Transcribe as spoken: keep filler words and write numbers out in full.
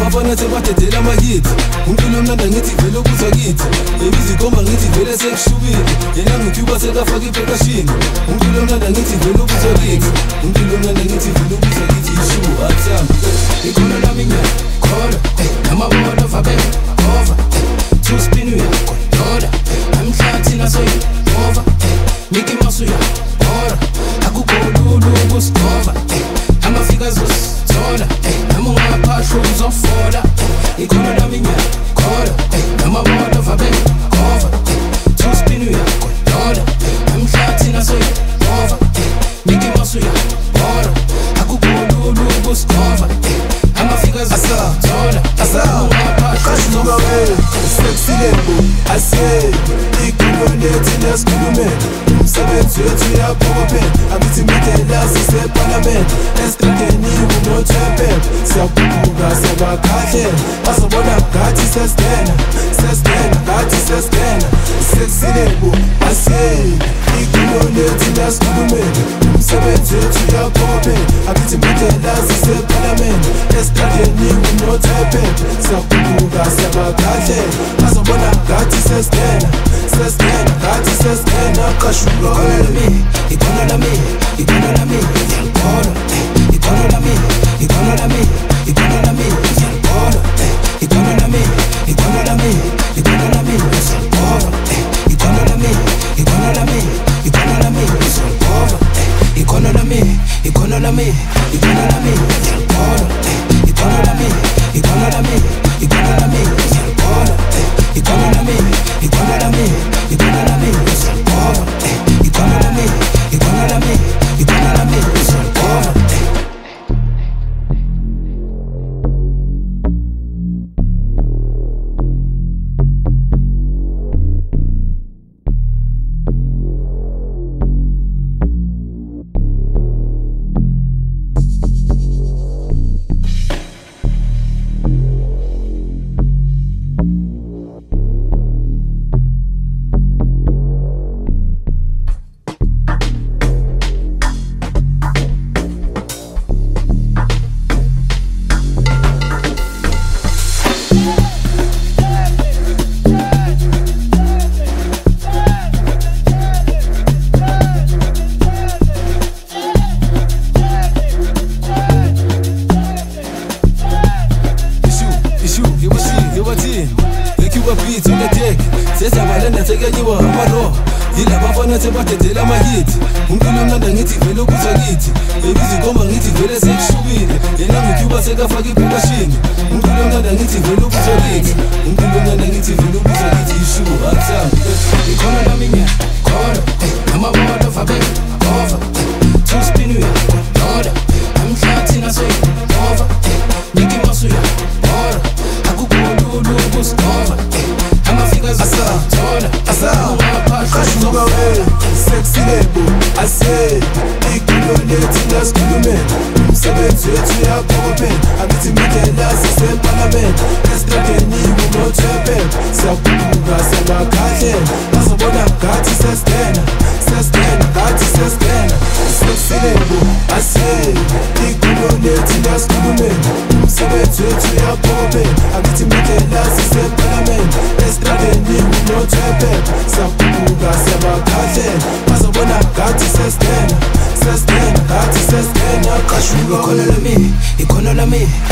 abafana sebadedela amakithi umculo mnanda ngithi vele okuzwa kithi ebizikomba ngithi vele sekushubile yena ngicuba sekafaka iphekashini umculo mnanda ngithi vele okuzwa kithi umculo mnanda ngithi vele okuzwa kithi ishu athamba ikhono lami nyaka khona namabodo vabe over two spin uyakho doda amhlathi naso over Mickey Mouse uyakho akukho lulu kusikova amafika zosithola noma ungaphashwa uzofola ikhono lami nyaka khona namabodo vabe over two spin uyakho doda amhlathi naso over Mickey Mouse uyakho akukho lulu kusikova amafika zosithola noma ungaphashwa uzofola sexy lebo asiye ikhululethi nesikhulume umsebenzi wethu uyaphokopela akithi midela siseparlament esitradeni unothepep siyakhuphuka sebakhahlela bazobona ngathi sesitena sesitena ngathi sesitena sexy lebo asiye ikhululethi nesikhulume umsebenzi wethu uyaphokopela akithi midela siseparlament esitradeni unothepep siyakhuphuka sebakhahlela bazobona ngathi sesitena sesitena ngathi sesitena qashuka ikhono lami ikhono lami ngiyakholwa ikhono lami ikhono lami ikhono lami ngiyakholwa ikhono lami ikhono lami ikhono lami ngiyakholwa ikhono lami ikhono lami ikhono lami ngiyakholwa ikhono lami ikhono lami ikhono lami ngiyakholwa ikhono lami ikhono lami ikhono lami ngiyakholwa ikhono lami ikhono lami ikhono lami ngiyakholwa ikhono lami ikhono lami ikhono lami ngiyakholwa sebadedela amakithi umculo mnanda ngithi vele okuzwa kithi ebizikomba ngithi vele sekushubile yena ngicuba sekafaka iphekashini umculo mnanda ngithi vele okuzwa kithi umculo mnanda ngithi vele okuzwa kithi ishu athamba ikhono lami nyaka khona namabodo vabe over two spin uyakho doda amhlathi naso over Mickey Mouse uyakho akukho lulu kusikova amafika zosithola qashuka sexy lebo asiye ikhululethi nesikhulume umsebenzi wethu uyaphokopela akithi midela siseparlament esitradeni unothepep siyakhuphuka sebakhahlela bazobona ngathi sesitena sesitena ngathi sesitena sexy lebo asiye ikhululethi nesikhulume umsebenzi wethu uyaphokopela akithi midela siseparlament esitradeni unothepep siyakhuphuka sebakhahlela bazobona ngathi sesitena sesitena ngathi sesitena qashuka ikhono lami ikhono lami